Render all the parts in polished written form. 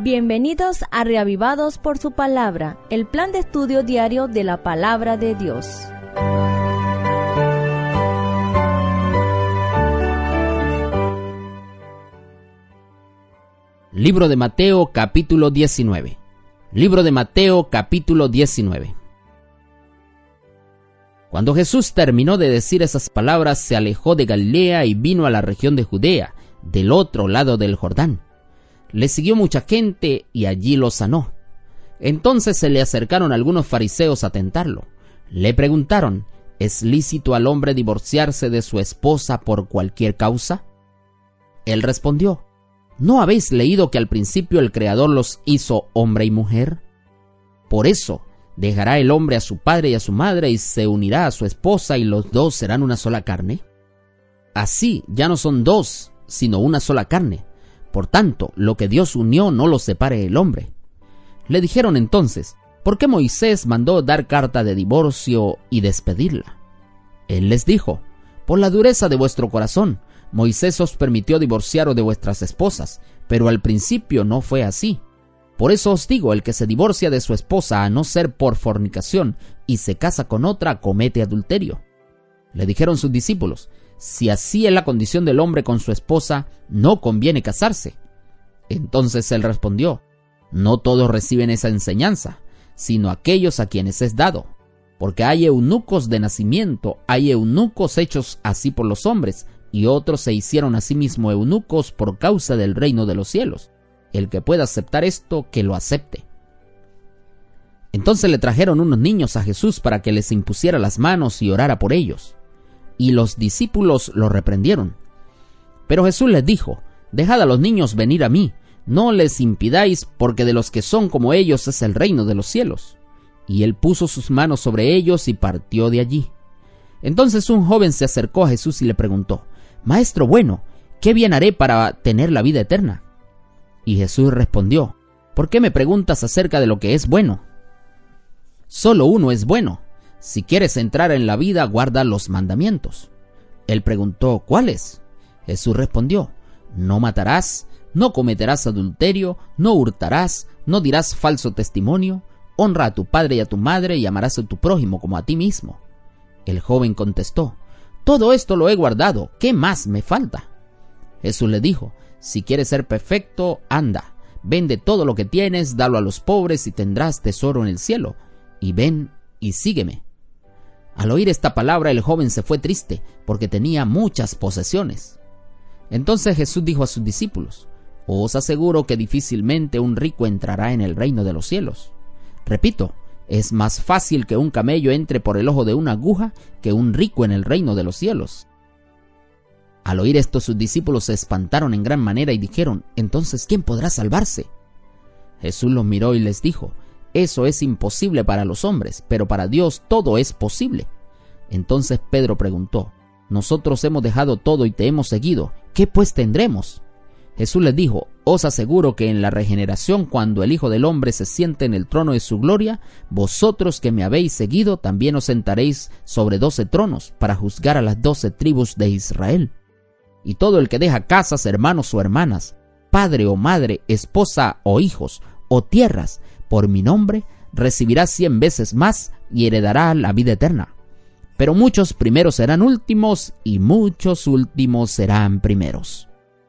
Bienvenidos a Reavivados por su Palabra, el plan de estudio diario de la Palabra de Dios. Libro de Mateo, capítulo 19. Libro de Mateo, capítulo 19. Cuando Jesús terminó de decir esas palabras, se alejó de Galilea y vino a la región de Judea, del otro lado del Jordán. Le siguió mucha gente y allí lo sanó. Entonces se le acercaron algunos fariseos a tentarlo. Le preguntaron: ¿es lícito al hombre divorciarse de su esposa por cualquier causa? Él respondió: ¿no habéis leído que al principio el Creador los hizo hombre y mujer? Por eso dejará el hombre a su padre y a su madre y se unirá a su esposa y los dos serán una sola carne. Así ya no son dos, sino una sola carne. Por tanto, lo que Dios unió no lo separe el hombre. Le dijeron entonces: ¿por qué Moisés mandó dar carta de divorcio y despedirla? Él les dijo: por la dureza de vuestro corazón. Moisés os permitió divorciaros de vuestras esposas, pero al principio no fue así. Por eso os digo, el que se divorcia de su esposa a no ser por fornicación y se casa con otra, comete adulterio. Le dijeron sus discípulos: si así es la condición del hombre con su esposa, no conviene casarse. Entonces él respondió: no todos reciben esa enseñanza, sino aquellos a quienes es dado. Porque hay eunucos de nacimiento, hay eunucos hechos así por los hombres, y otros se hicieron a sí mismos eunucos por causa del reino de los cielos. El que pueda aceptar esto, que lo acepte. Entonces le trajeron unos niños a Jesús para que les impusiera las manos y orara por ellos. Y los discípulos lo reprendieron. Pero Jesús les dijo: dejad a los niños venir a mí, no les impidáis, porque de los que son como ellos es el reino de los cielos. Y él puso sus manos sobre ellos y partió de allí. Entonces un joven se acercó a Jesús y le preguntó: Maestro bueno, ¿qué bien haré para tener la vida eterna? Y Jesús respondió: ¿por qué me preguntas acerca de lo que es bueno? Solo uno es bueno. Si quieres entrar en la vida, guarda los mandamientos. Él preguntó: ¿cuáles? Jesús respondió: no matarás, no cometerás adulterio, no hurtarás, no dirás falso testimonio, honra a tu padre y a tu madre y amarás a tu prójimo como a ti mismo. El joven contestó: todo esto lo he guardado, ¿qué más me falta? Jesús le dijo: si quieres ser perfecto, anda, vende todo lo que tienes, dalo a los pobres y tendrás tesoro en el cielo, y ven y sígueme. Al oír esta palabra, el joven se fue triste, porque tenía muchas posesiones. Entonces Jesús dijo a sus discípulos: os aseguro que difícilmente un rico entrará en el reino de los cielos. Repito, es más fácil que un camello entre por el ojo de una aguja que un rico en el reino de los cielos. Al oír esto, sus discípulos se espantaron en gran manera y dijeron: entonces, ¿quién podrá salvarse? Jesús los miró y les dijo: eso es imposible para los hombres, pero para Dios todo es posible. Entonces Pedro preguntó: nosotros hemos dejado todo y te hemos seguido, ¿qué pues tendremos? Jesús les dijo: os aseguro que en la regeneración, cuando el Hijo del Hombre se siente en el trono de su gloria, vosotros que me habéis seguido también os sentaréis sobre 12 tronos para juzgar a las 12 tribus de Israel. Y todo el que deja casas, hermanos o hermanas, padre o madre, esposa o hijos, o tierras, por mi nombre, recibirá 100 veces más y heredará la vida eterna. Pero muchos primeros serán últimos y muchos últimos serán primeros.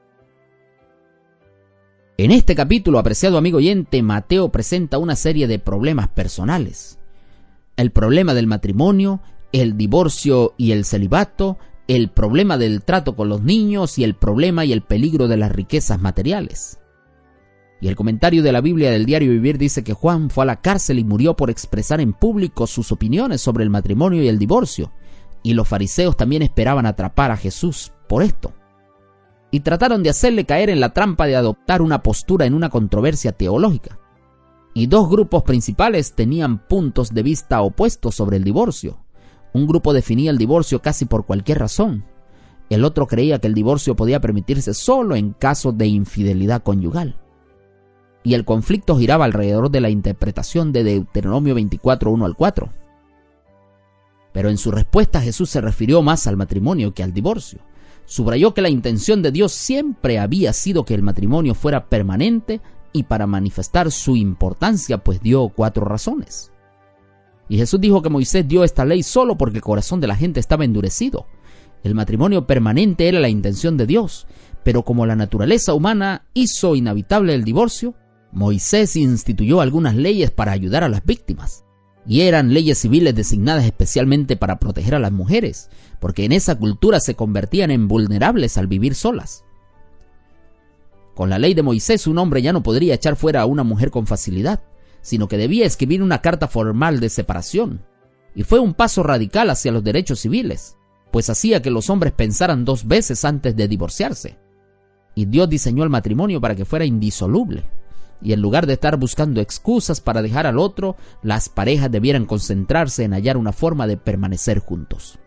En este capítulo, apreciado amigo oyente, Mateo presenta una serie de problemas personales. El problema del matrimonio, el divorcio y el celibato, el problema del trato con los niños y el problema y el peligro de las riquezas materiales. Y el comentario de la Biblia del Diario Vivir dice que Juan fue a la cárcel y murió por expresar en público sus opiniones sobre el matrimonio y el divorcio, y los fariseos también esperaban atrapar a Jesús por esto. Y trataron de hacerle caer en la trampa de adoptar una postura en una controversia teológica. Y dos grupos principales tenían puntos de vista opuestos sobre el divorcio. Un grupo definía el divorcio casi por cualquier razón. El otro creía que el divorcio podía permitirse solo en caso de infidelidad conyugal. Y el conflicto giraba alrededor de la interpretación de Deuteronomio 24, 1 al 4. Pero en su respuesta Jesús se refirió más al matrimonio que al divorcio. Subrayó que la intención de Dios siempre había sido que el matrimonio fuera permanente y para manifestar su importancia, pues dio 4 razones. Y Jesús dijo que Moisés dio esta ley solo porque el corazón de la gente estaba endurecido. El matrimonio permanente era la intención de Dios, pero como la naturaleza humana hizo inevitable el divorcio, Moisés instituyó algunas leyes para ayudar a las víctimas. Y eran leyes civiles designadas especialmente para proteger a las mujeres, porque en esa cultura se convertían en vulnerables al vivir solas. Con la ley de Moisés, un hombre ya no podría echar fuera a una mujer con facilidad, sino que debía escribir una carta formal de separación. Y fue un paso radical hacia los derechos civiles, pues hacía que los hombres pensaran 2 veces antes de divorciarse. Y Dios diseñó el matrimonio para que fuera indisoluble. Y en lugar de estar buscando excusas para dejar al otro, las parejas debieran concentrarse en hallar una forma de permanecer juntos.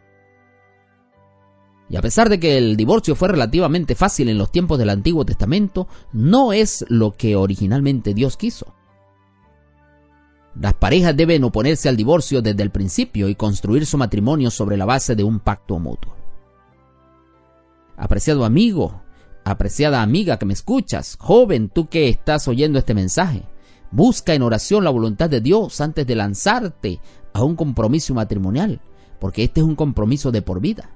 Y a pesar de que el divorcio fue relativamente fácil en los tiempos del Antiguo Testamento, no es lo que originalmente Dios quiso. Las parejas deben oponerse al divorcio desde el principio y construir su matrimonio sobre la base de un pacto mutuo. Apreciado amigo, apreciada amiga que me escuchas, joven, tú que estás oyendo este mensaje, busca en oración la voluntad de Dios antes de lanzarte a un compromiso matrimonial, porque este es un compromiso de por vida.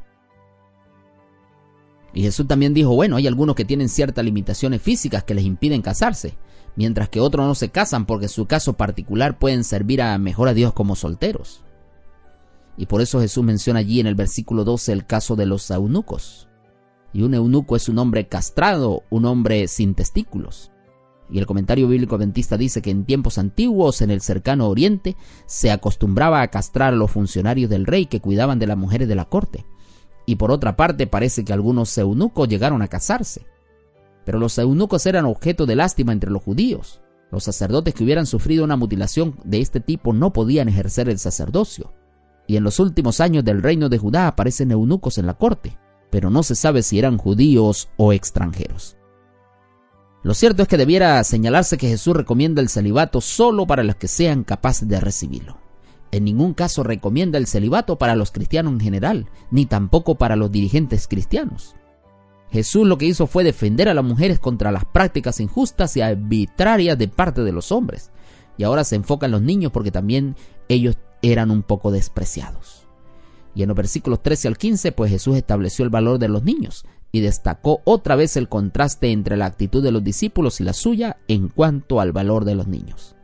Y Jesús también dijo, bueno, hay algunos que tienen ciertas limitaciones físicas que les impiden casarse, mientras que otros no se casan porque en su caso particular pueden servir mejor a Dios como solteros. Y por eso Jesús menciona allí en el versículo 12 el caso de los eunucos. Y un eunuco es un hombre castrado, un hombre sin testículos. Y el comentario bíblico adventista dice que en tiempos antiguos, en el cercano oriente, se acostumbraba a castrar a los funcionarios del rey que cuidaban de las mujeres de la corte. Y por otra parte parece que algunos eunucos llegaron a casarse. Pero los eunucos eran objeto de lástima entre los judíos. Los sacerdotes que hubieran sufrido una mutilación de este tipo no podían ejercer el sacerdocio. Y en los últimos años del reino de Judá aparecen eunucos en la corte, pero no se sabe si eran judíos o extranjeros. Lo cierto es que debiera señalarse que Jesús recomienda el celibato solo para los que sean capaces de recibirlo. En ningún caso recomienda el celibato para los cristianos en general, ni tampoco para los dirigentes cristianos. Jesús lo que hizo fue defender a las mujeres contra las prácticas injustas y arbitrarias de parte de los hombres. Y ahora se enfoca en los niños porque también ellos eran un poco despreciados. Y en los versículos 13 al 15, pues Jesús estableció el valor de los niños y destacó otra vez el contraste entre la actitud de los discípulos y la suya en cuanto al valor de los niños.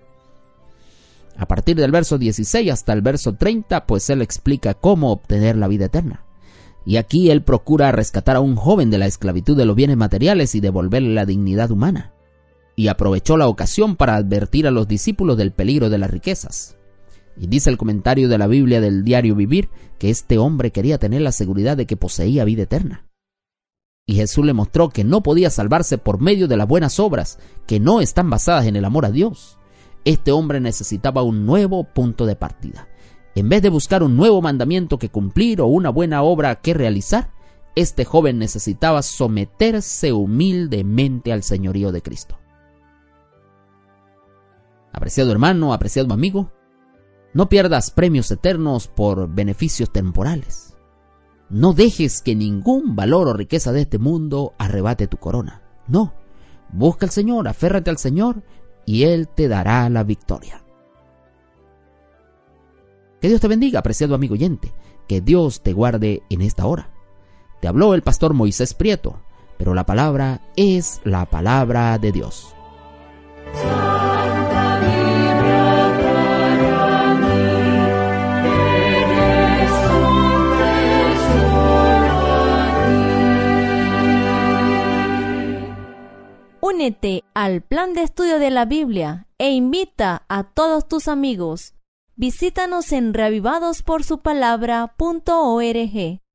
A partir del verso 16 hasta el verso 30, pues él explica cómo obtener la vida eterna. Y aquí él procura rescatar a un joven de la esclavitud de los bienes materiales y devolverle la dignidad humana. Y aprovechó la ocasión para advertir a los discípulos del peligro de las riquezas. Y dice el comentario de la Biblia del Diario Vivir que este hombre quería tener la seguridad de que poseía vida eterna. Y Jesús le mostró que no podía salvarse por medio de las buenas obras, que no están basadas en el amor a Dios. Este hombre necesitaba un nuevo punto de partida. En vez de buscar un nuevo mandamiento que cumplir o una buena obra que realizar, este joven necesitaba someterse humildemente al señorío de Cristo. Apreciado hermano, apreciado amigo, no pierdas premios eternos por beneficios temporales. No dejes que ningún valor o riqueza de este mundo arrebate tu corona. No, busca al Señor, aférrate al Señor y Él te dará la victoria. Que Dios te bendiga, apreciado amigo oyente. Que Dios te guarde en esta hora. Te habló el pastor Moisés Prieto, pero la palabra es la palabra de Dios. Santa Biblia para mí, eres un tesoro a ti. Únete al plan de estudio de la Biblia e invita a todos tus amigos. Visítanos en reavivadosporsupalabra.org.